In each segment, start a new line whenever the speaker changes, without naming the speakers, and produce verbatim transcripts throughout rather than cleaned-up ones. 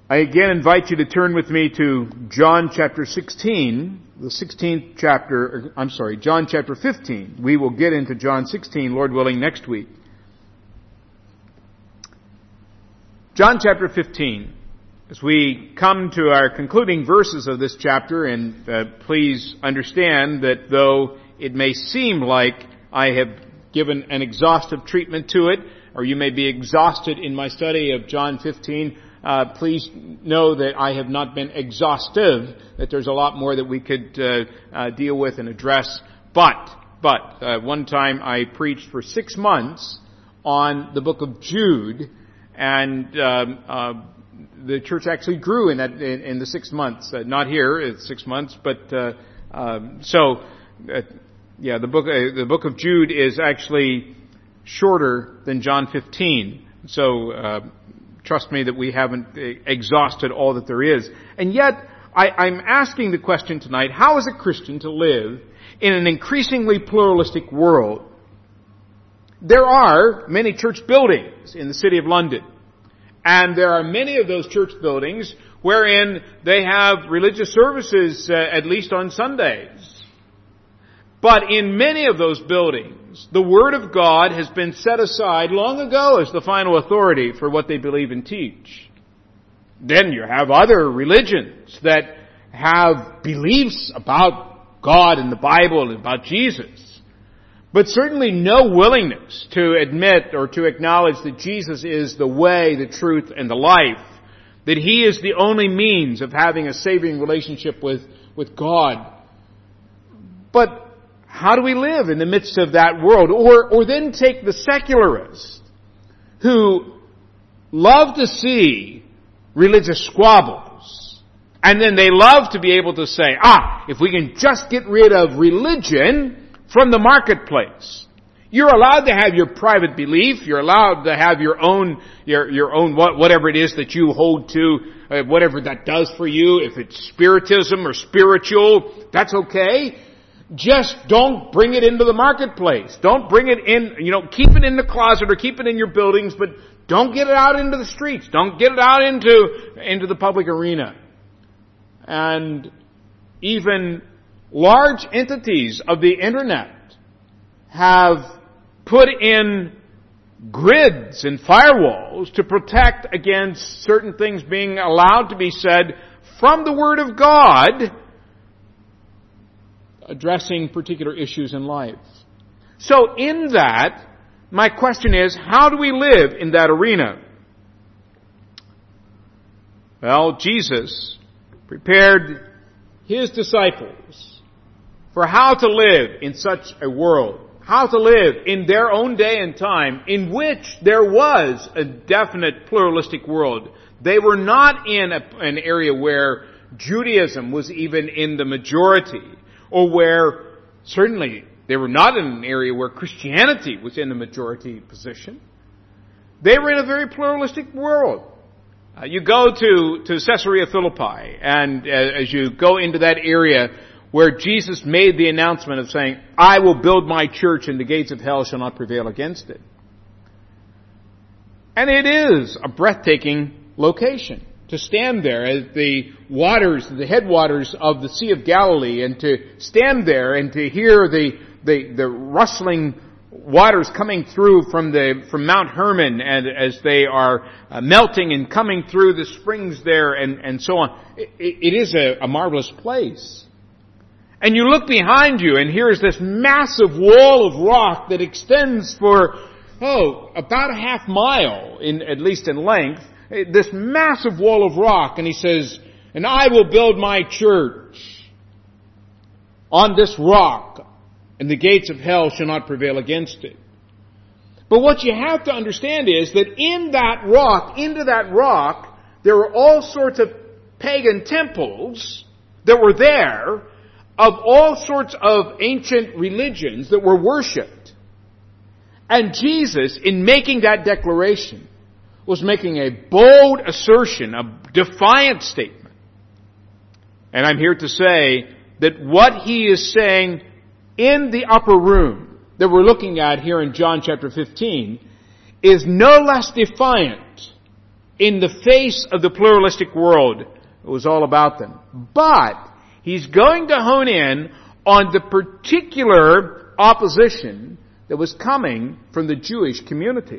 I again invite you to turn with me to John chapter sixteen, the sixteenth chapter, I'm sorry, John chapter fifteen. We will get into John sixteen, Lord willing, next week. John chapter fifteen. As we come to our concluding verses of this chapter, and uh, please understand that though it may seem like I have given an exhaustive treatment to it, or you may be exhausted in my study of John fifteen, uh, please know that I have not been exhaustive, that there's a lot more that we could uh, uh, deal with and address. But, but, uh, one time I preached for six months on the book of Jude, and um, uh, the church actually grew in that in, in the six months. Uh, not here, it's six months, but uh, um, so uh, yeah, the book uh, the book of Jude is actually shorter than John fifteen. So uh, trust me that we haven't exhausted all that there is. And yet, I, I'm asking the question tonight: how is a Christian to live in an increasingly pluralistic world? There are many church buildings in the city of London. And there are many of those church buildings wherein they have religious services, uh, at least on Sundays. But in many of those buildings, the Word of God has been set aside long ago as the final authority for what they believe and teach. Then you have other religions that have beliefs about God and the Bible and about Jesus, but certainly no willingness to admit or to acknowledge that Jesus is the way, the truth, and the life. That He is the only means of having a saving relationship with, with God. But how do we live in the midst of that world? Or, or then take the secularists who love to see religious squabbles. And then they love to be able to say, ah, if we can just get rid of religion from the marketplace. You're allowed to have your private belief. You're allowed to have your own, your, your own, what, whatever it is that you hold to, uh, whatever that does for you. If it's spiritism or spiritual, that's okay. Just don't bring it into the marketplace. Don't bring it in, you know, keep it in the closet or keep it in your buildings, but don't get it out into the streets. Don't get it out into, into the public arena. And even large entities of the internet have put in grids and firewalls to protect against certain things being allowed to be said from the Word of God addressing particular issues in life. So in that, my question is, how do we live in that arena? Well, Jesus prepared His disciples for how to live in such a world, how to live in their own day and time in which there was a definite pluralistic world. They were not in a, an area where Judaism was even in the majority, or where certainly they were not in an area where Christianity was in the majority position. They were in a very pluralistic world. Uh, you go to, to Caesarea Philippi, and uh, as you go into that area where Jesus made the announcement of saying, I will build my church and the gates of hell shall not prevail against it. And it is a breathtaking location to stand there at the waters, the headwaters of the Sea of Galilee, and to stand there and to hear the, the, the rustling waters coming through from the, from Mount Hermon, and as they are uh, melting and coming through the springs there and, and so on. It, it is a, a marvelous place. And you look behind you, and here is this massive wall of rock that extends for, oh, about a half mile, in at least in length. This massive wall of rock, and He says, and I will build my church on this rock, and the gates of hell shall not prevail against it. But what you have to understand is that in that rock, into that rock, there were all sorts of pagan temples that were there, of all sorts of ancient religions that were worshipped. And Jesus, in making that declaration, was making a bold assertion, a defiant statement. And I'm here to say that what He is saying in the upper room that we're looking at here in John chapter fifteen is no less defiant in the face of the pluralistic world. It was all about them. But he's going to hone in on the particular opposition that was coming from the Jewish community.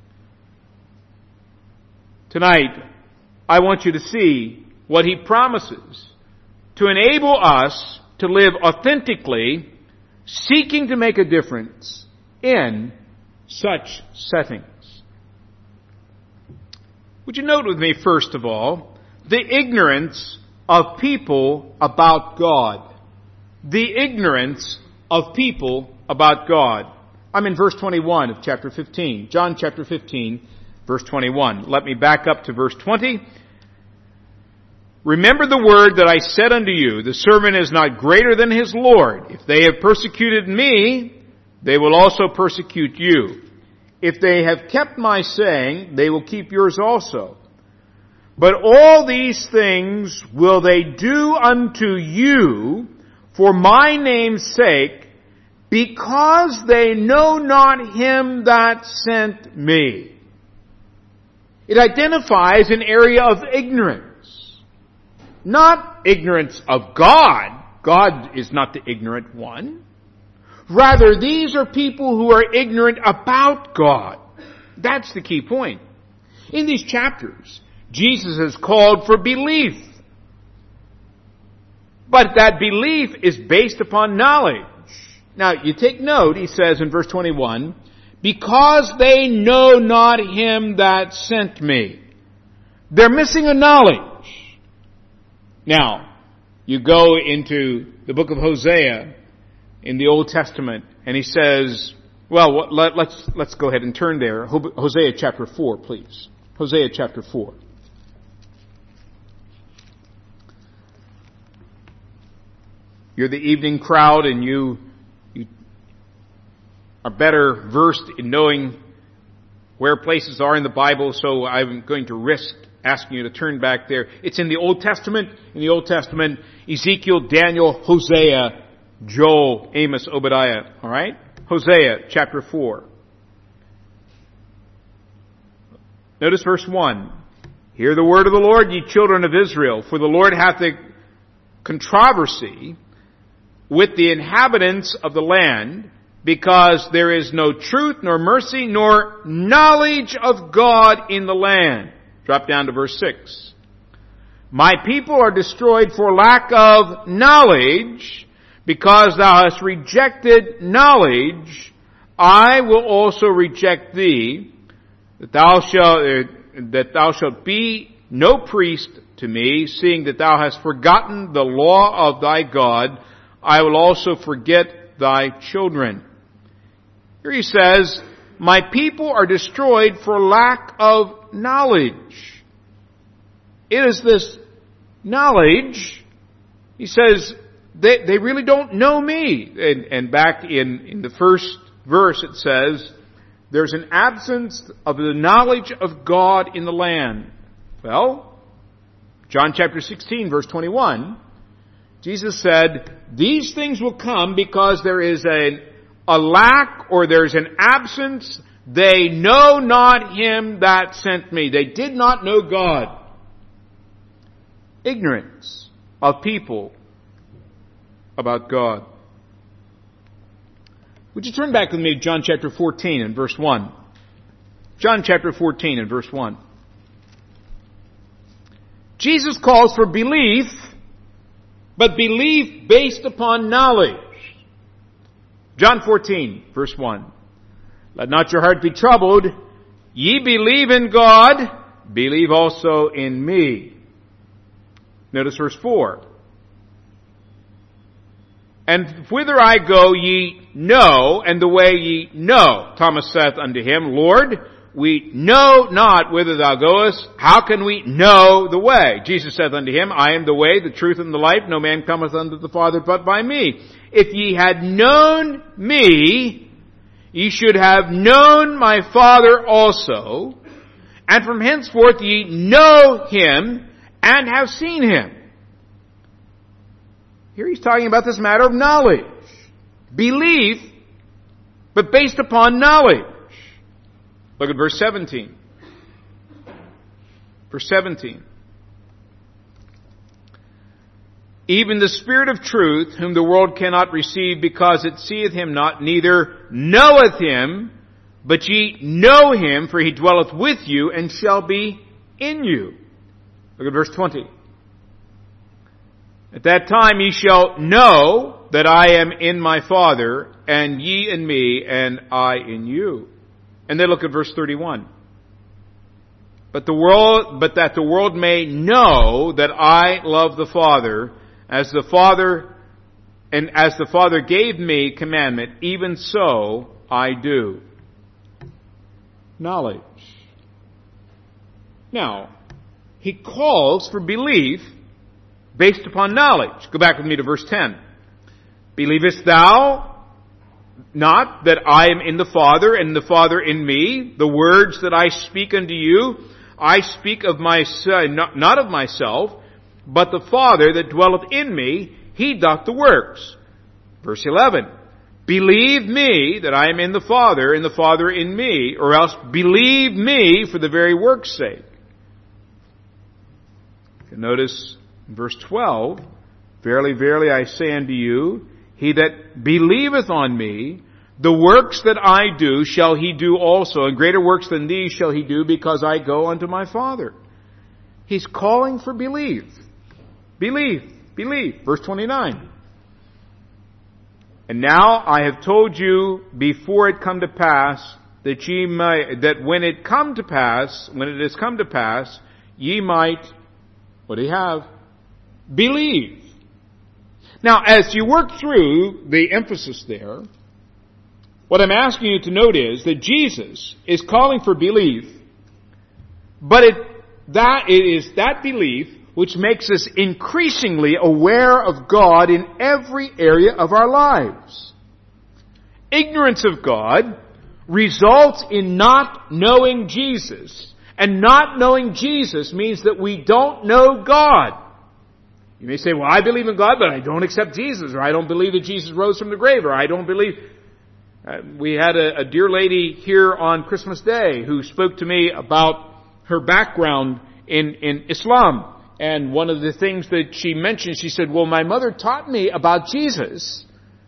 Tonight, I want you to see what he promises to enable us to live authentically, seeking to make a difference in such settings. Would you note with me, first of all, the ignorance of people about God. The ignorance of people about God. I'm in verse twenty-one of chapter fifteen. John chapter fifteen, verse twenty-one. Let me back up to verse twenty. Remember the word that I said unto you, the servant is not greater than his Lord. If they have persecuted me, they will also persecute you. If they have kept my saying, they will keep yours also. But all these things will they do unto you for my name's sake, because they know not him that sent me. It identifies an area of ignorance. Not ignorance of God. God is not the ignorant one. Rather, these are people who are ignorant about God. That's the key point. In these chapters, Jesus has called for belief. But that belief is based upon knowledge. Now, you take note, he says in verse twenty-one, because they know not him that sent me. They're missing a knowledge. Now, you go into the book of Hosea in the Old Testament, and he says, well, let, let's, let's go ahead and turn there. Hosea chapter four, please. Hosea chapter four. You're the evening crowd, and you, you are better versed in knowing where places are in the Bible, so I'm going to risk asking you to turn back there. It's in the Old Testament. In the Old Testament, Ezekiel, Daniel, Hosea, Joel, Amos, Obadiah. All right? Hosea chapter four. Notice verse one. Hear the word of the Lord, ye children of Israel, for the Lord hath a controversy with the inhabitants of the land, because there is no truth, nor mercy, nor knowledge of God in the land. Drop down to verse six. My people are destroyed for lack of knowledge, because thou hast rejected knowledge. I will also reject thee, that thou shalt, uh, that thou shalt be no priest to me, seeing that thou hast forgotten the law of thy God. I will also forget thy children. Here he says, my people are destroyed for lack of knowledge. It is this knowledge, he says, they, they really don't know me. And, and back in, in the first verse it says, there's an absence of the knowledge of God in the land. Well, John chapter sixteen, verse twenty-one, Jesus said, these things will come because there is a, a lack or there's an absence. They know not him that sent me. They did not know God. Ignorance of people about God. Would you turn back with me to John chapter fourteen and verse one? John chapter fourteen and verse one. Jesus calls for belief, but belief based upon knowledge. John fourteen, verse one. Let not your heart be troubled. Ye believe in God, believe also in me. Notice verse four. And whither I go ye know, and the way ye know. Thomas saith unto him, Lord, we know not whither thou goest. How can we know the way? Jesus saith unto him, I am the way, the truth, and the life. No man cometh unto the Father but by me. If ye had known me, ye should have known my Father also. And from henceforth ye know him and have seen him. Here he's talking about this matter of knowledge. Belief, but based upon knowledge. Look at verse seventeen. Verse seventeen. Even the Spirit of truth, whom the world cannot receive, because it seeth him not, neither knoweth him, but ye know him, for he dwelleth with you, and shall be in you. Look at verse twenty. At that time ye shall know that I am in my Father, and ye in me, and I in you. And then look at verse thirty-one. But the world, but that the world may know that I love the Father, as the Father, and as the Father gave me commandment, even so I do. Knowledge. Now, he calls for belief based upon knowledge. Go back with me to verse ten. Believest thou not that I am in the Father, and the Father in me? The words that I speak unto you, I speak of myself, not of myself, but the Father that dwelleth in me, he doth the works. Verse eleven. Believe me that I am in the Father, and the Father in me, or else believe me for the very work's sake. You can notice in verse twelve, Verily, verily, I say unto you, he that believeth on me, the works that I do shall he do also, and greater works than these shall he do, because I go unto my Father. He's calling for belief. Believe, believe. Verse twenty-nine. And now I have told you before it come to pass, that ye might, that when it come to pass, when it has come to pass, ye might, what do you have? Believe. Now, as you work through the emphasis there, what I'm asking you to note is that Jesus is calling for belief, but it, that it is that belief which makes us increasingly aware of God in every area of our lives. Ignorance of God results in not knowing Jesus, and not knowing Jesus means that we don't know God. You may say, well, I believe in God, but I don't accept Jesus, or I don't believe that Jesus rose from the grave, or I don't believe... Uh, we had a, a dear lady here on Christmas Day who spoke to me about her background in, in Islam. And one of the things that she mentioned, she said, well, my mother taught me about Jesus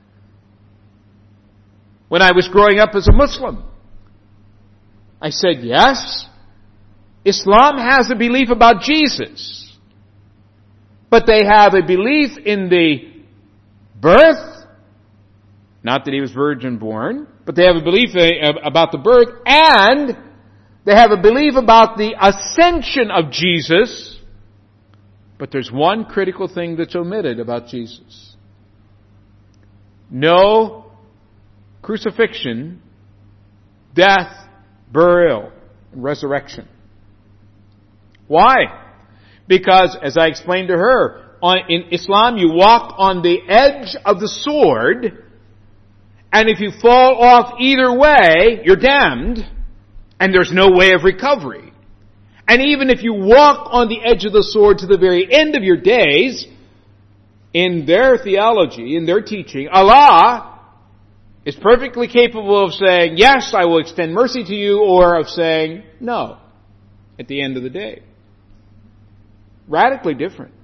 when I was growing up as a Muslim. I said, yes, Islam has a belief about Jesus, but they have a belief in the birth, not that he was virgin born, but they have a belief about the birth, and they have a belief about the ascension of Jesus. But there's one critical thing that's omitted about Jesus. No crucifixion, death, burial, and resurrection. Why? Because, as I explained to her, on, in Islam you walk on the edge of the sword, and if you fall off either way, you're damned, and there's no way of recovery. And even if you walk on the edge of the sword to the very end of your days, in their theology, in their teaching, Allah is perfectly capable of saying, yes, I will extend mercy to you, or of saying, no, at the end of the day. Radically different.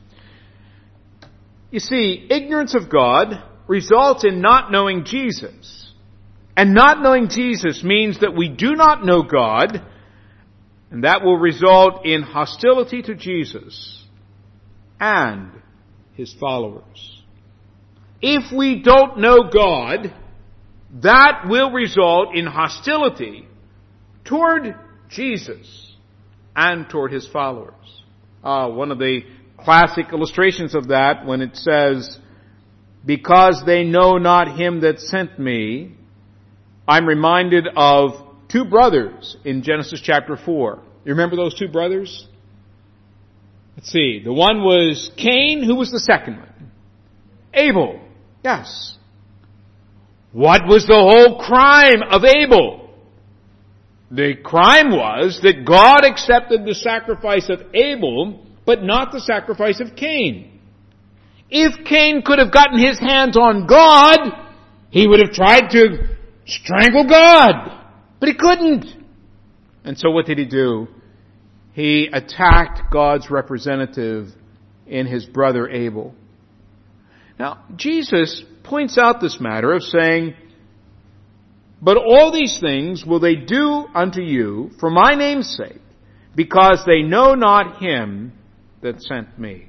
You see, ignorance of God results in not knowing Jesus. And not knowing Jesus means that we do not know God, and that will result in hostility to Jesus and His followers. If we don't know God, that will result in hostility toward Jesus and toward His followers. Uh, one of the classic illustrations of that, when it says, because they know not Him that sent me, I'm reminded of two brothers in Genesis chapter four. You remember those two brothers? Let's see. The one was Cain. Who was the second one? Abel. Yes. What was the whole crime of Abel? The crime was that God accepted the sacrifice of Abel, but not the sacrifice of Cain. If Cain could have gotten his hands on God, he would have tried to strangle God. But he couldn't. And so what did he do? he attacked God's representative in his brother Abel. Now, Jesus points out this matter of saying, "But all these things will they do unto you for my name's sake, because they know not him that sent me."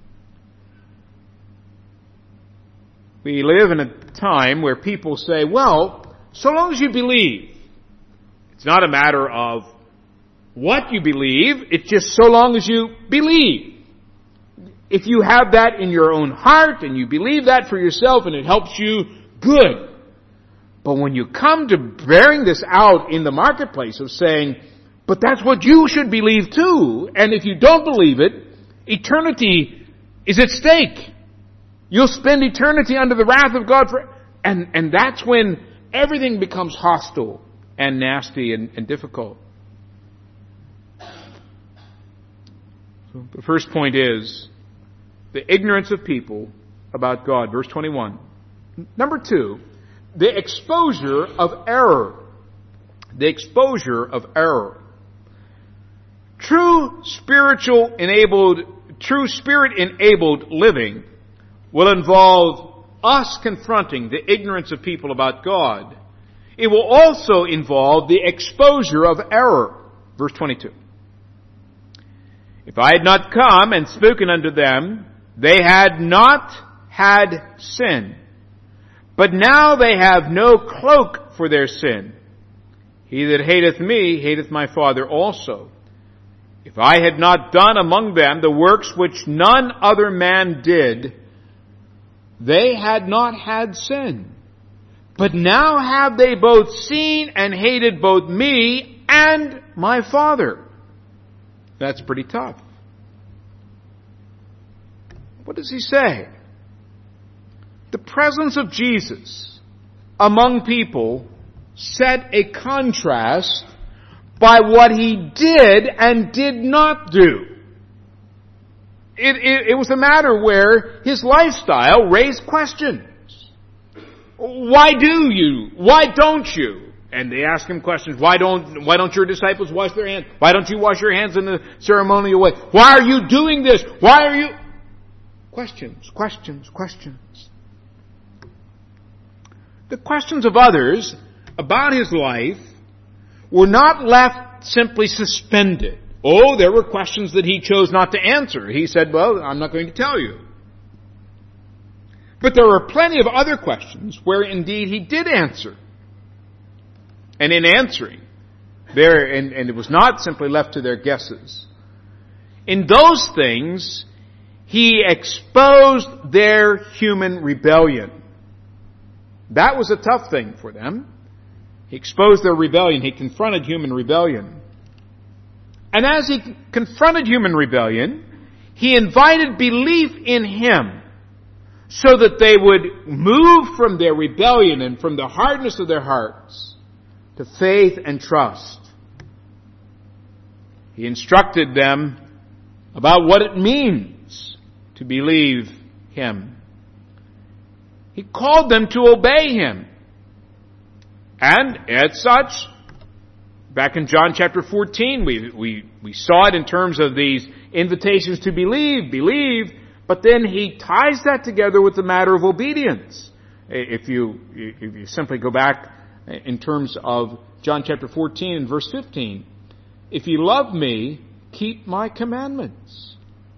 We live in a time where people say, well, so long as you believe. It's not a matter of what you believe, it's just so long as you believe. If you have that in your own heart and you believe that for yourself and it helps you, good. But when you come to bearing this out in the marketplace of saying, but that's what you should believe too, and if you don't believe it, eternity is at stake. You'll spend eternity under the wrath of God for, and, and that's when everything becomes hostile and nasty and, and difficult. So the first point is the ignorance of people about God. Verse twenty-one. Number two, the exposure of error. The exposure of error. True spiritual enabled, true spirit enabled living will involve us confronting the ignorance of people about God. It will also involve the exposure of error. Verse twenty-two. If I had not come and spoken unto them, they had not had sin. But now they have no cloak for their sin. He that hateth me, hateth my Father also. If I had not done among them the works which none other man did, they had not had sin. But now have they both seen and hated both me and my Father. That's pretty tough. What does he say? The presence of Jesus among people set a contrast by what he did and did not do. It, it, it was a matter where his lifestyle raised questions. Why do you? Why don't you? And they ask him questions. Why don't, why don't your disciples wash their hands? Why don't you wash your hands in the ceremonial way? Why are you doing this? Why are you? Questions, questions, questions. The questions of others about his life were not left simply suspended. Oh, there were questions that he chose not to answer. He said, well, I'm not going to tell you. But there were plenty of other questions where indeed he did answer. And in answering, there, and, and it was not simply left to their guesses. In those things, he exposed their human rebellion. That was a tough thing for them. He exposed their rebellion. He confronted human rebellion. And as he confronted human rebellion, he invited belief in him so that they would move from their rebellion and from the hardness of their hearts to faith and trust. He instructed them about what it means to believe him. He called them to obey him. And as such, back in John chapter fourteen, we, we, we saw it in terms of these invitations to believe, believe, but then he ties that together with the matter of obedience. If you, if you simply go back in terms of John chapter fourteen and verse fifteen, if you love me, keep my commandments.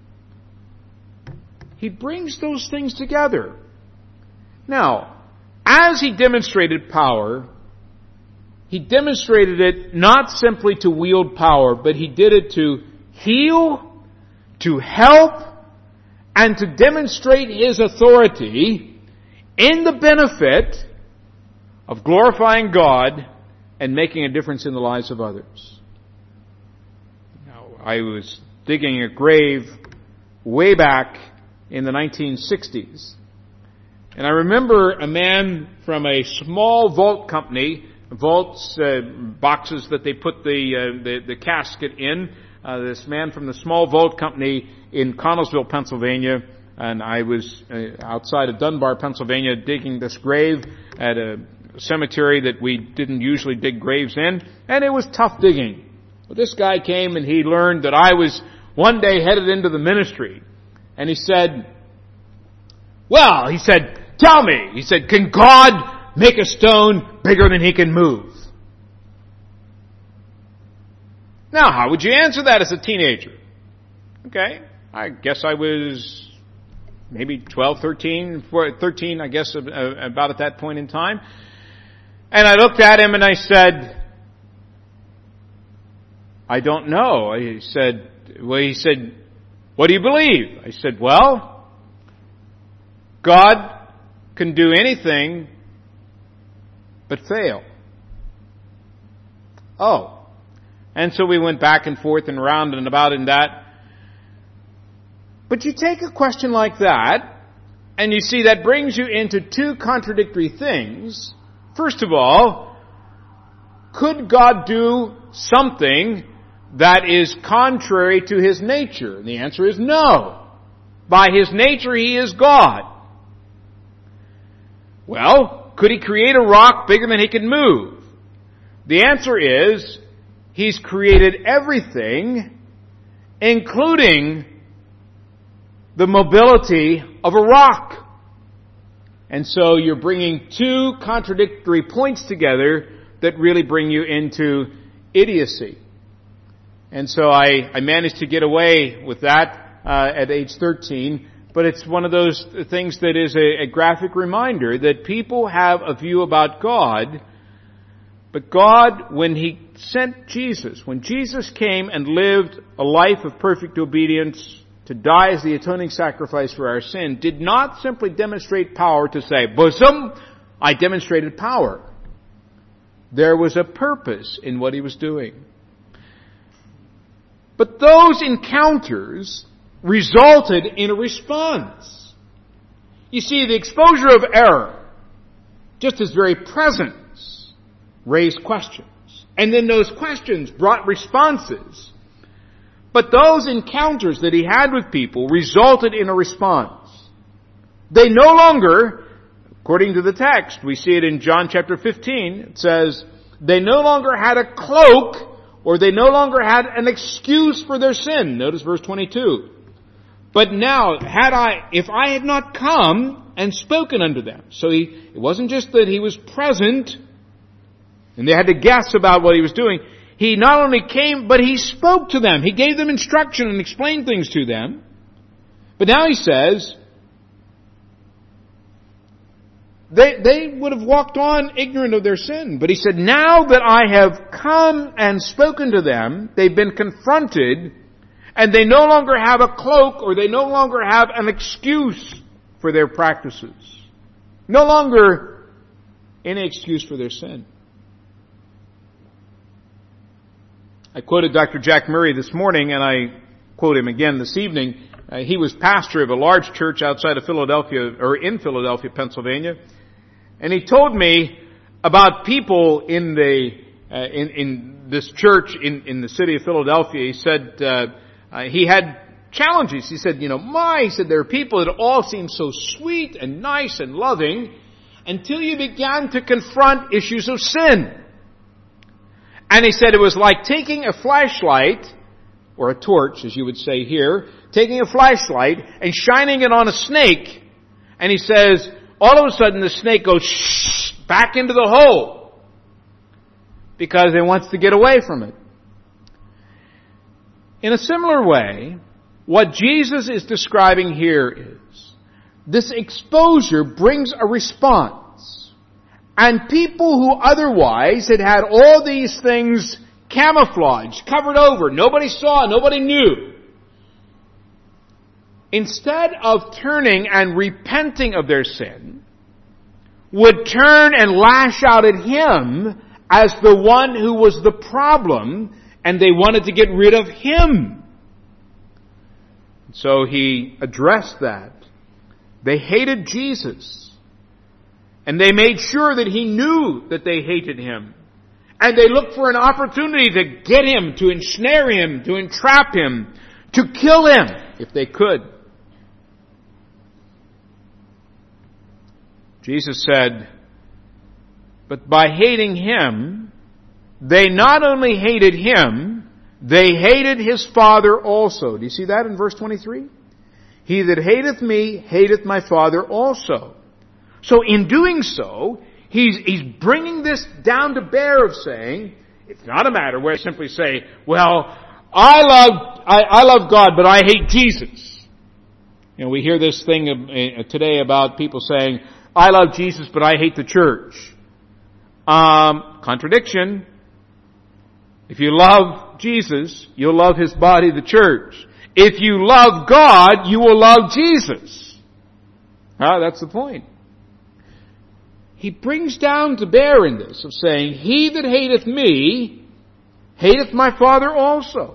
He brings those things together. Now, as he demonstrated power, he demonstrated it not simply to wield power, but he did it to heal, to help, and to demonstrate his authority in the benefit of glorifying God and making a difference in the lives of others. Now, I was digging a grave way back in the nineteen sixties. And I remember a man from a small vault company, vaults, uh, boxes that they put the, uh, the, the casket in. Uh, this man from the small vault company in Connellsville, Pennsylvania. And I was uh, outside of Dunbar, Pennsylvania, digging this grave at a cemetery that we didn't usually dig graves in. And it was tough digging. Well, this guy came and he learned that I was one day headed into the ministry. And he said, well, he said, tell me, he said, can God make a stone bigger than He can move? Now, how would you answer that as a teenager? Okay, I guess I was maybe twelve, thirteen, thirteen, I guess, about at that point in time. And I looked at him and I said, I don't know. He said, well, he said, what do you believe? I said, well, God can do anything but fail. Oh. And so we went back and forth and round and about in that. But you take a question like that, and you see that brings you into two contradictory things. First of all, could God do something that is contrary to His nature? And the answer is no. By His nature, He is God. Well, could He create a rock bigger than He can move? The answer is, He's created everything, including the mobility of a rock. And so you're bringing two contradictory points together that really bring you into idiocy. And so I, I managed to get away with that uh, at age thirteen. But it's one of those things that is a, a graphic reminder that people have a view about God. But God, when He sent Jesus, when Jesus came and lived a life of perfect obedience to die as the atoning sacrifice for our sin, did not simply demonstrate power to say, bosom, I demonstrated power. There was a purpose in what He was doing. But those encounters resulted in a response. You see, the exposure of error, just His very presence, raised questions. And then those questions brought responses. But those encounters that He had with people resulted in a response. They no longer, according to the text, we see it in John chapter fifteen, it says, they no longer had a cloak, or they no longer had an excuse for their sin. Notice verse twenty-two. But now, had I, if I had not come and spoken unto them. So he, it wasn't just that He was present, and they had to guess about what He was doing. He not only came, but He spoke to them. He gave them instruction and explained things to them. But now He says, they, they would have walked on ignorant of their sin. But He said, now that I have come and spoken to them, they've been confronted, and they no longer have a cloak, or they no longer have an excuse for their practices. No longer any excuse for their sin. I quoted Doctor Jack Murray this morning, and I quote him again this evening. Uh, he was pastor of a large church outside of Philadelphia, or in Philadelphia, Pennsylvania. And he told me about people in the, uh, in, in this church in, in the city of Philadelphia. He said, uh, uh, he had challenges. He said, you know, my, he said, there are people that all seem so sweet and nice and loving until you began to confront issues of sin. And he said it was like taking a flashlight, or a torch, as you would say here, taking a flashlight and shining it on a snake. And he says, all of a sudden the snake goes shh, back into the hole because it wants to get away from it. In a similar way, what Jesus is describing here is this exposure brings a response. And people who otherwise had had all these things camouflaged, covered over, nobody saw, nobody knew, instead of turning and repenting of their sin, would turn and lash out at Him as the one who was the problem, and they wanted to get rid of Him. So He addressed that. They hated Jesus. And they made sure that He knew that they hated Him. And they looked for an opportunity to get Him, to ensnare Him, to entrap Him, to kill Him, if they could. Jesus said, but by hating Him, they not only hated Him, they hated his Father also. Do you see that in verse twenty-three? He that hateth me, hateth my Father also. So in doing so, he's, he's bringing this down to bear of saying, it's not a matter where I simply say, well, I love, I, I love God, but I hate Jesus. You know, we hear this thing of, uh, today about people saying, I love Jesus, but I hate the church. Um, contradiction. If you love Jesus, you'll love His body, the church. If you love God, you will love Jesus. Ah, that's the point. He brings down to bear in this of saying, he that hateth me, hateth my Father also.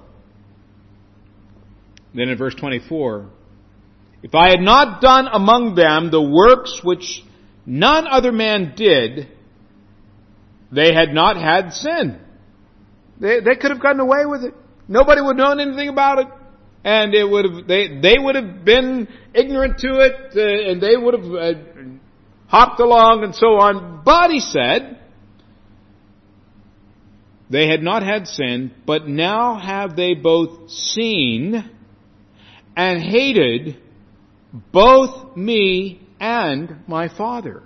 Then in verse twenty-four, if I had not done among them the works which none other man did, they had not had sin. They, they could have gotten away with it. Nobody would have known anything about it. And it would have, they, they would have been ignorant to it, uh, and they would have uh, hopped along and so on. But he said, they had not had sin, but now have they both seen and hated both me and my Father.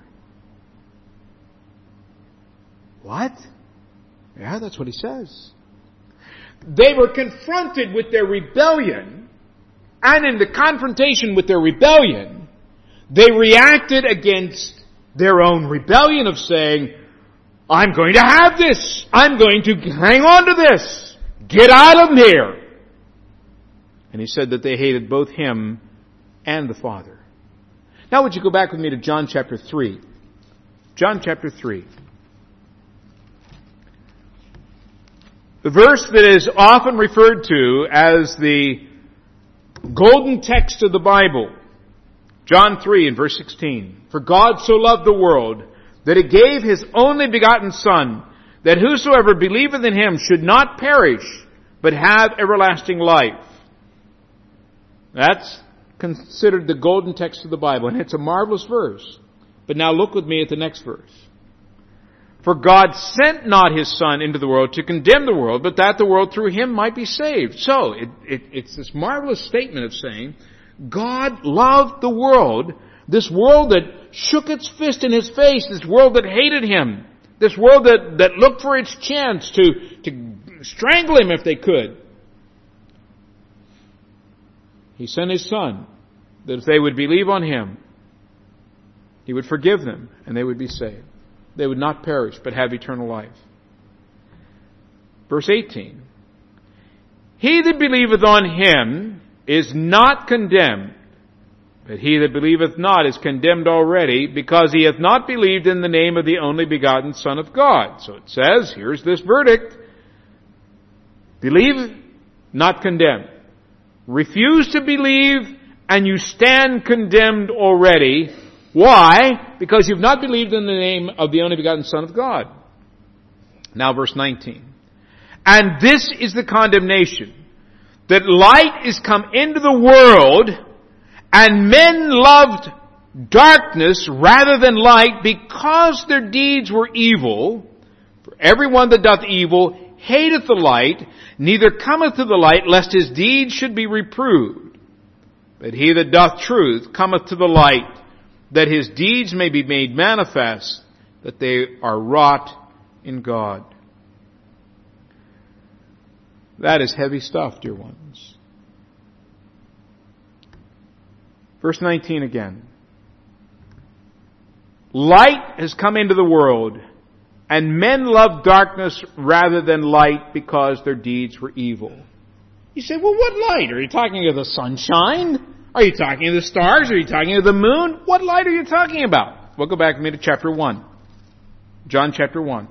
What? Yeah, that's what he says. They were confronted with their rebellion, and in the confrontation with their rebellion, they reacted against their own rebellion of saying, I'm going to have this. I'm going to hang on to this. Get out of here. And he said that they hated both him and the Father. Now would you go back with me to John chapter three? John chapter three. The verse that is often referred to as the golden text of the Bible. John three and verse sixteen. For God so loved the world that He gave His only begotten Son, that whosoever believeth in Him should not perish, but have everlasting life. That's considered the golden text of the Bible, and it's a marvelous verse. But now look with me at the next verse. For God sent not His Son into the world to condemn the world, but that the world through Him might be saved. So, it, it, it's this marvelous statement of saying, God loved the world, this world that shook its fist in His face, this world that hated Him, this world that, that looked for its chance to, to strangle Him if they could. He sent His Son, that if they would believe on Him, He would forgive them, and they would be saved. They would not perish, but have eternal life. Verse eighteen. He that believeth on Him is not condemned, but he that believeth not is condemned already, because he hath not believed in the name of the only begotten Son of God. So it says, here's this verdict. Believe, not condemned. Refuse to believe, and you stand condemned already. Why? Because you've not believed in the name of the only begotten Son of God. Now verse nineteen. And this is the condemnation, that light is come into the world, and men loved darkness rather than light, because their deeds were evil. For everyone that doth evil hateth the light, neither cometh to the light, lest his deeds should be reproved. But he that doth truth cometh to the light, that his deeds may be made manifest, that they are wrought in God. That is heavy stuff, dear ones. Verse nineteen again. Light has come into the world, and men love darkness rather than light, because their deeds were evil. You say, well, what light? Are you talking of the sunshine? Are you talking of the stars? Are you talking of the moon? What light are you talking about? We'll go back with me to chapter one. John chapter one.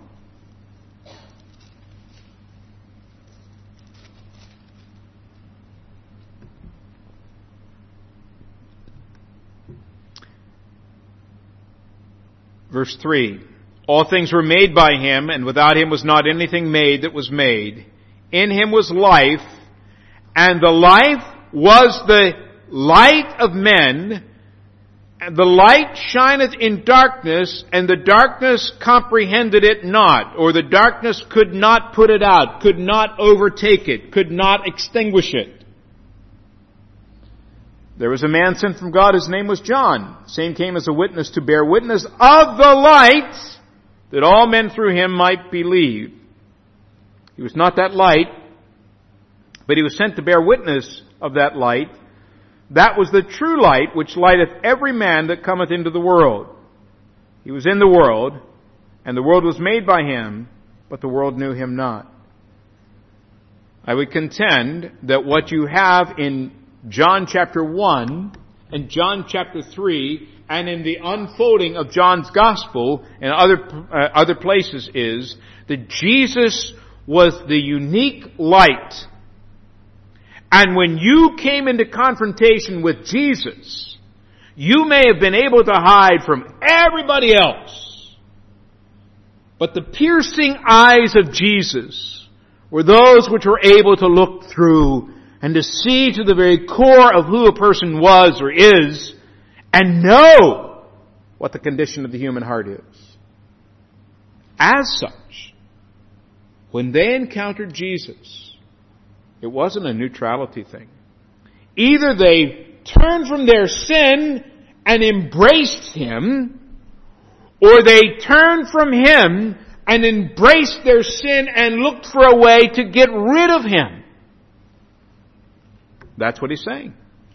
Verse three. All things were made by Him, and without Him was not anything made that was made. In Him was life, and the life was the light of men, the light shineth in darkness, and the darkness comprehended it not, or the darkness could not put it out, could not overtake it, could not extinguish it. There was a man sent from God, his name was John. Same came as a witness to bear witness of the light, that all men through him might believe. He was not that light, but he was sent to bear witness of that light. That was the true light, which lighteth every man that cometh into the world. He was in the world, and the world was made by him, but the world knew him not. I would contend that what you have in John chapter one and John chapter three, and in the unfolding of John's gospel and other uh, other places, is that Jesus was the unique light. And when you came into confrontation with Jesus, you may have been able to hide from everybody else. But the piercing eyes of Jesus were those which were able to look through and to see to the very core of who a person was or is, and know what the condition of the human heart is. As such, when they encountered Jesus, it wasn't a neutrality thing. Either they turned from their sin and embraced Him, or they turned from Him and embraced their sin and looked for a way to get rid of Him. That's what He's saying.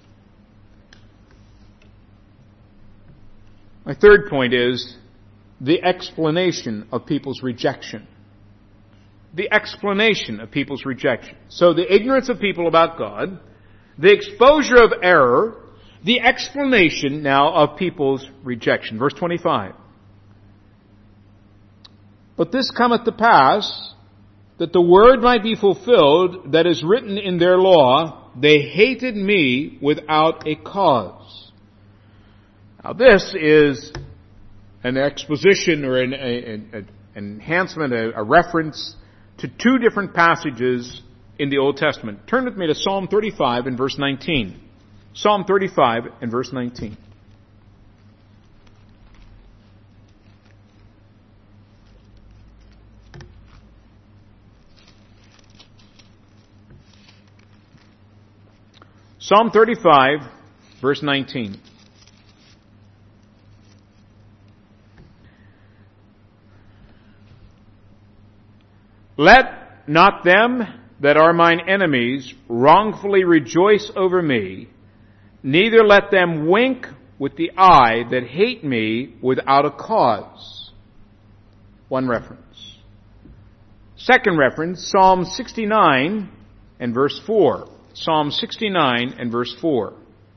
My third point is the explanation of people's rejection. The explanation of people's rejection. So the ignorance of people about God, the exposure of error, the explanation now of people's rejection. Verse twenty-five. But this cometh to pass, that the word might be fulfilled that is written in their law, they hated me without a cause. Now this is an exposition or an, a, a, an enhancement, a, a reference to two different passages in the Old Testament. Turn with me to Psalm thirty-five and verse nineteen. Psalm thirty-five and verse nineteen. Psalm thirty-five, verse nineteen. Let not them that are mine enemies wrongfully rejoice over me, neither let them wink with the eye that hate me without a cause. One reference. Second reference, Psalm sixty-nine and verse four. Psalm sixty-nine and verse four.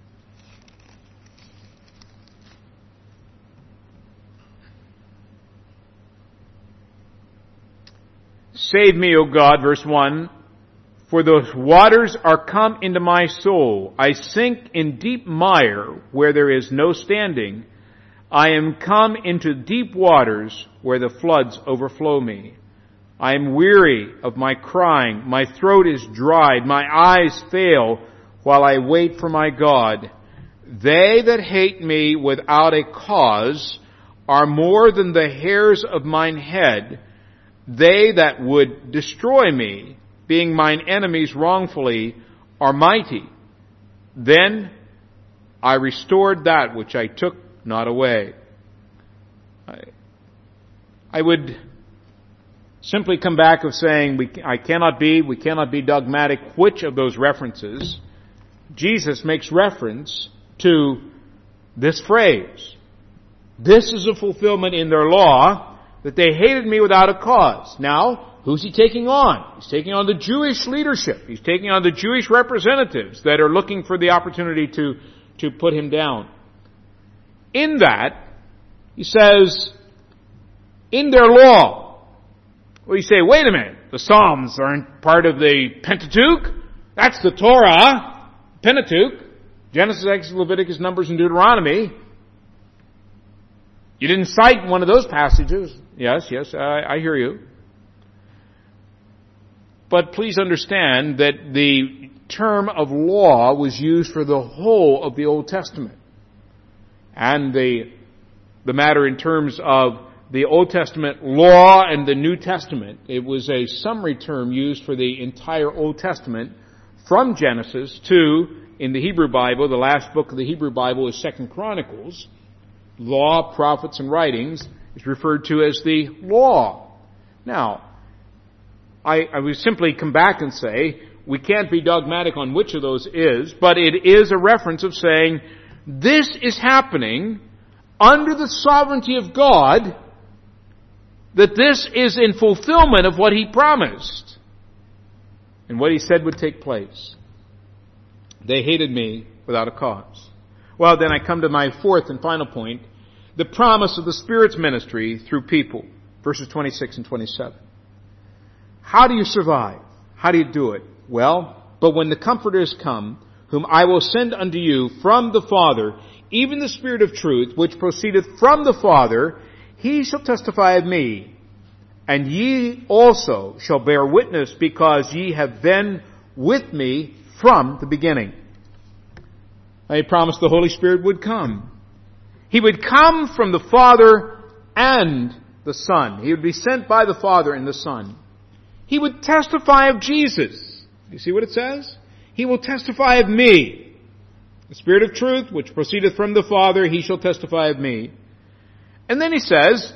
Save me, O God, verse one, for those waters are come into my soul. I sink in deep mire where there is no standing. I am come into deep waters where the floods overflow me. I am weary of my crying. My throat is dried. My eyes fail while I wait for my God. They that hate me without a cause are more than the hairs of mine head. They that would destroy me, being mine enemies wrongfully, are mighty. Then I restored that which I took not away. I, I would simply come back of saying we, I cannot be, we cannot be dogmatic which of those references Jesus makes reference to this phrase. This is a fulfillment in their law that they hated me without a cause. Now, who's he taking on? He's taking on the Jewish leadership. He's taking on the Jewish representatives that are looking for the opportunity to, to put him down. In that, he says, in their law. Well, you say, wait a minute, the Psalms aren't part of the Pentateuch? That's the Torah, Pentateuch, Genesis, Exodus, Leviticus, Numbers, and Deuteronomy. You didn't cite one of those passages. Yes, yes, I, I hear you. But please understand that the term of law was used for the whole of the Old Testament. and the, the matter in terms of the Old Testament law and the New Testament. It was a summary term used for the entire Old Testament from Genesis to, in the Hebrew Bible, the last book of the Hebrew Bible is Second Chronicles. Law, prophets, and writings is referred to as the law. Now, I, I would simply come back and say, we can't be dogmatic on which of those is, but it is a reference of saying, this is happening under the sovereignty of God, that this is in fulfillment of what He promised and what He said would take place. They hated me without a cause. Well, then I come to my fourth and final point, the promise of the Spirit's ministry through people, verses twenty-six and twenty-seven. How do you survive? How do you do it? Well, but when the Comforter is come, whom I will send unto you from the Father, even the Spirit of truth, which proceedeth from the Father, He shall testify of me. And ye also shall bear witness, because ye have been with me from the beginning. I promised the Holy Spirit would come. He would come from the Father and the Son. He would be sent by the Father and the Son. He would testify of Jesus. You see what it says? He will testify of me. The Spirit of truth, which proceedeth from the Father, He shall testify of me. And then He says,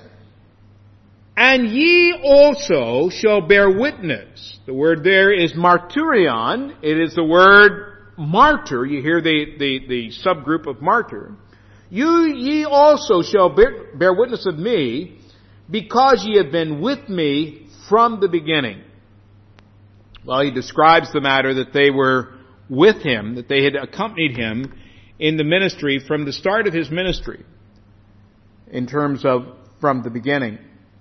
and ye also shall bear witness. The word there is martyrion. It is the word martyr. You hear the, the, the subgroup of martyr. You ye also shall bear, bear witness of me, because ye have been with me from the beginning. Well, He describes the matter that they were with Him, that they had accompanied Him in the ministry from the start of His ministry, in terms of from the beginning.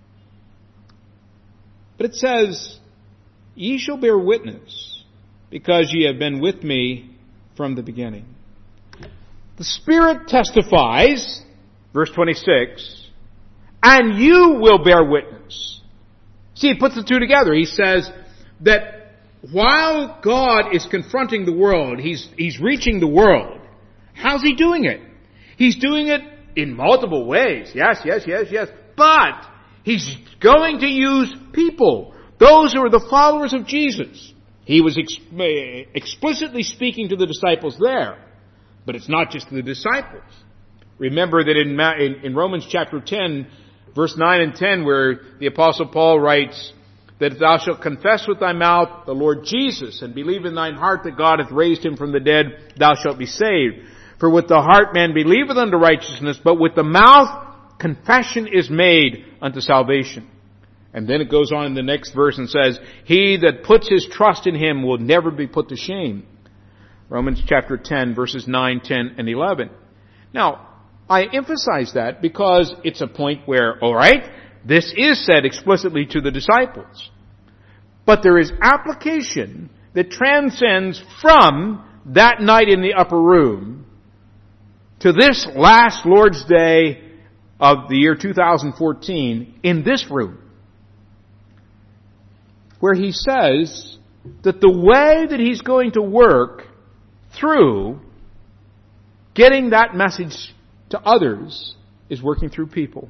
But it says, ye shall bear witness, because ye have been with me from the beginning. The Spirit testifies, verse twenty-six, and you will bear witness. See, He puts the two together. He says that while God is confronting the world, He's, He's reaching the world. How's He doing it? He's doing it in multiple ways. Yes, yes, yes, yes. But He's going to use people, those who are the followers of Jesus. He was ex- explicitly speaking to the disciples there, but it's not just the disciples. Remember that in, in, in Romans chapter ten, verse nine and ten, where the Apostle Paul writes that if thou shalt confess with thy mouth the Lord Jesus, and believe in thine heart that God hath raised Him from the dead, thou shalt be saved. For with the heart man believeth unto righteousness, but with the mouth confession is made unto salvation. And then it goes on in the next verse and says, he that puts his trust in Him will never be put to shame. Romans chapter ten, verses nine, ten, and eleven. Now, I emphasize that because it's a point where, alright, this is said explicitly to the disciples. But there is application that transcends from that night in the upper room to this last Lord's Day of the year two thousand fourteen in this room, where He says that the way that He's going to work through getting that message to others is working through people.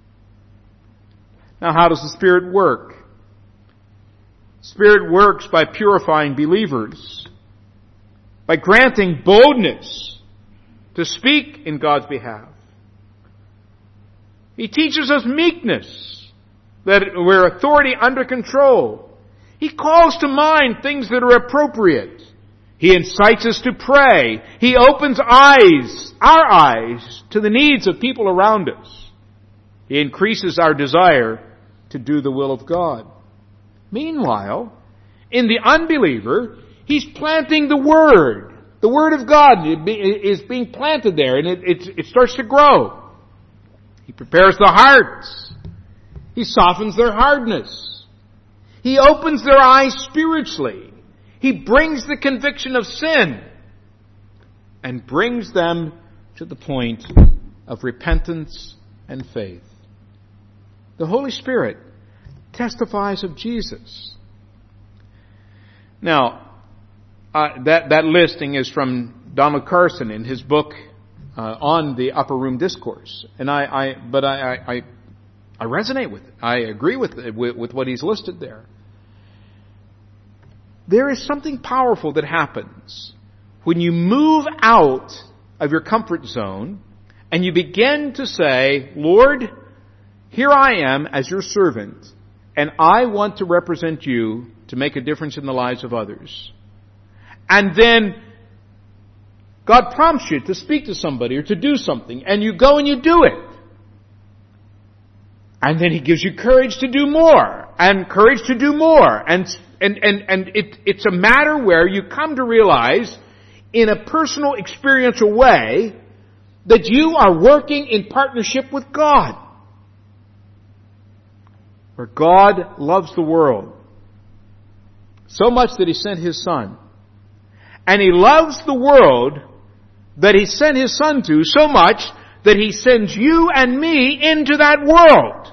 Now, how does the Spirit work? Spirit works by purifying believers, by granting boldness to speak in God's behalf. He teaches us meekness, that we're authority under control. He calls to mind things that are appropriate. He incites us to pray. He opens eyes, our eyes, to the needs of people around us. He increases our desire to do the will of God. Meanwhile, in the unbeliever, He's planting the Word. The Word of God is being planted there, and it, it, it starts to grow. He prepares the hearts. He softens their hardness. He opens their eyes spiritually. He brings the conviction of sin and brings them to the point of repentance and faith. The Holy Spirit testifies of Jesus. Now, uh, that, that listing is from Donald Carson in his book, uh, on the Upper Room Discourse. And I, I but I, I, I resonate with it. I agree with, it, with with what he's listed there. There is something powerful that happens when you move out of your comfort zone and you begin to say, Lord, here I am as your servant, and I want to represent you to make a difference in the lives of others. And then God prompts you to speak to somebody or to do something, and you go and you do it. And then He gives you courage to do more, and courage to do more. And and and, and it, it's a matter where you come to realize, in a personal, experiential way, that you are working in partnership with God. For God loves the world so much that He sent His Son. And He loves the world that He sent His Son to so much that He sends you and me into that world.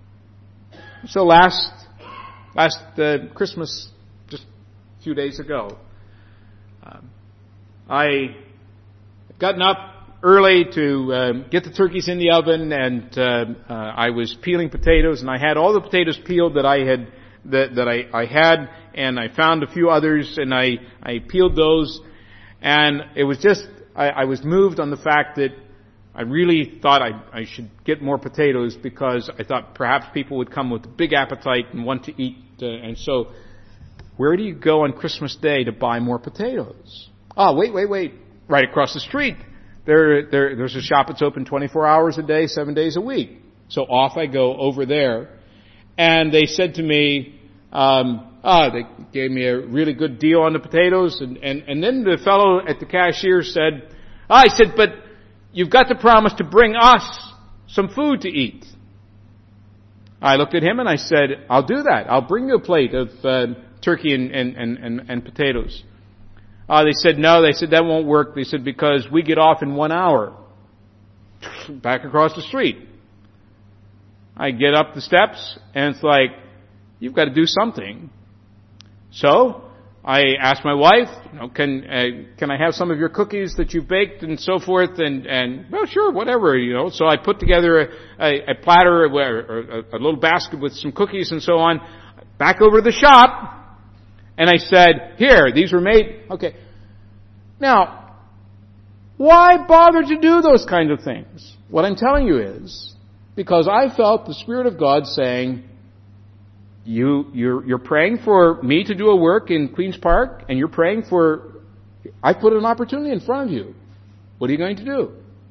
So last last uh, Christmas, just a few days ago, um, I had gotten up early to uh, get the turkeys in the oven, and uh, uh, I was peeling potatoes, and I had all the potatoes peeled that I had that, that I, I had, and I found a few others, and I, I peeled those, and it was just I, I was moved on the fact that I really thought I, I should get more potatoes, because I thought perhaps people would come with a big appetite and want to eat, uh, and so where do you go on Christmas Day to buy more potatoes? Oh, wait, wait, wait! Right across the street. There, there, there's a shop that's open twenty-four hours a day, seven days a week. So off I go over there. And they said to me, um, ah, they gave me a really good deal on the potatoes. And, and, and then the fellow at the cashier said, ah, I said, but you've got to promise to bring us some food to eat. I looked at him and I said, I'll do that. I'll bring you a plate of uh, turkey and, and, and, and, and potatoes. Uh, they said, no, they said, that won't work. They said, because we get off in one hour. Back across the street. I get up the steps, and it's like, you've got to do something. So, I asked my wife, you know, can, uh, can I have some of your cookies that you've baked and so forth? And, and, well, sure, whatever, you know. So I put together a, a, a platter, or a, a little basket with some cookies and so on, back over to the shop. And I said, here, these were made, okay. Now, why bother to do those kind of things? What I'm telling you is, because I felt the Spirit of God saying, you, you're, you're praying for me to do a work in Queen's Park, and you're praying for, I put an opportunity in front of you. What are you going to do?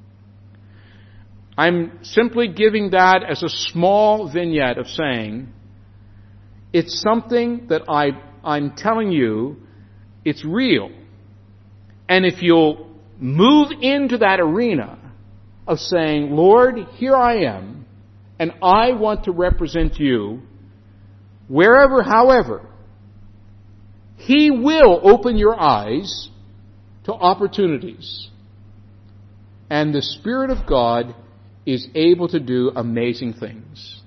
I'm simply giving that as a small vignette of saying, it's something that I I'm telling you, it's real. And if you'll move into that arena of saying, Lord, here I am, and I want to represent you, wherever, however, He will open your eyes to opportunities. And the Spirit of God is able to do amazing things.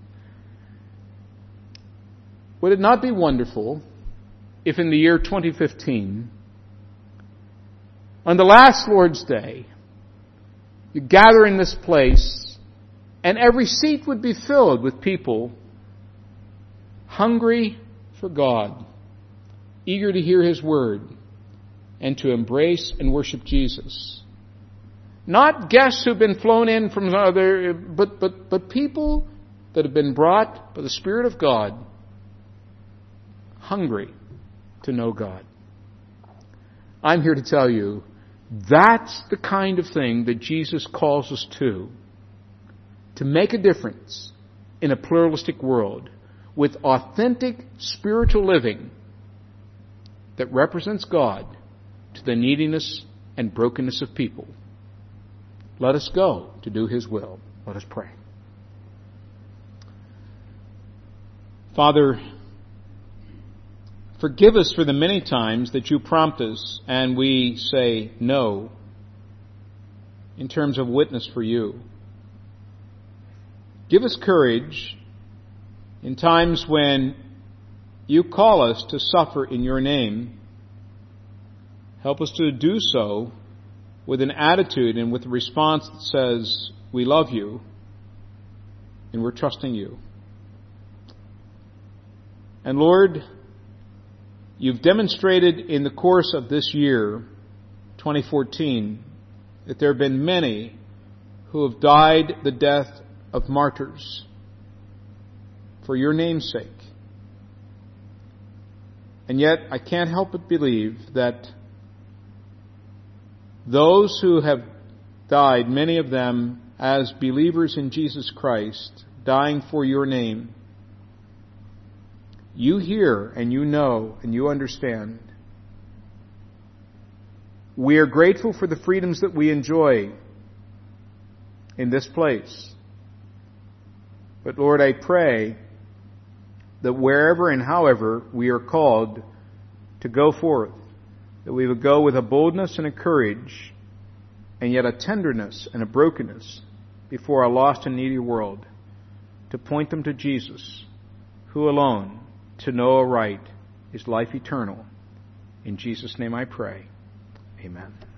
Would it not be wonderful if in the year twenty fifteen, on the last Lord's Day, you gather in this place and every seat would be filled with people hungry for God, eager to hear His Word, and to embrace and worship Jesus. Not guests who've been flown in from other, but, but, but people that have been brought by the Spirit of God, hungry to know God. I'm here to tell you, that's the kind of thing that Jesus calls us to. To make a difference in a pluralistic world with authentic spiritual living that represents God to the neediness and brokenness of people. Let us go to do His will. Let us pray. Father, forgive us for the many times that You prompt us and we say no in terms of witness for You. Give us courage in times when You call us to suffer in Your name. Help us to do so with an attitude and with a response that says, we love you and we're trusting you. And Lord, you've demonstrated in the course of this year, twenty fourteen, that there have been many who have died the death of martyrs for your name's sake. And yet I can't help but believe that those who have died, many of them as believers in Jesus Christ, dying for your name, you hear and you know and you understand. We are grateful for the freedoms that we enjoy in this place. But Lord, I pray that wherever and however we are called to go forth, that we would go with a boldness and a courage, and yet a tenderness and a brokenness before a lost and needy world, to point them to Jesus, who alone, to know aright, is life eternal. In Jesus' name I pray. Amen.